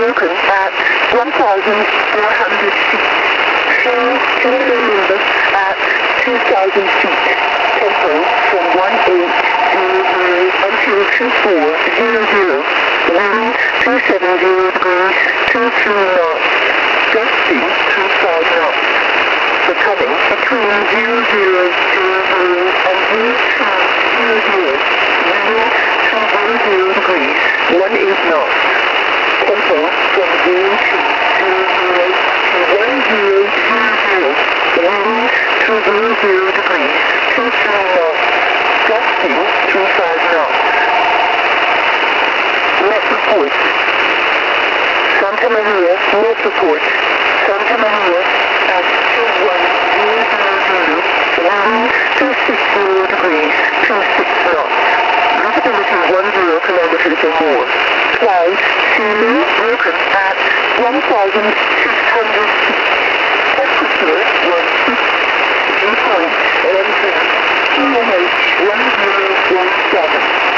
broken at 1,400 feet. Change to Bermuda at 2,000 feet. Tempo from 1800 until 2400. Wind 270 degrees, 23 knots. Gusting 25 knots. Becoming between 0000 and 0200. Wind 210 degrees, 18 knots. Tempo from 0200 to 1000. Wind 200 degrees, 23 knots. Gusting 25 knots. Net report. Santa Maria, net report. Santa Maria at 21000. Wind 260 degrees, 26 knots. Visibility 10 kilometers or more. Clouds, sea, broken at 1,600 feet. Temperature 150. Dew point 11. QNH 1017.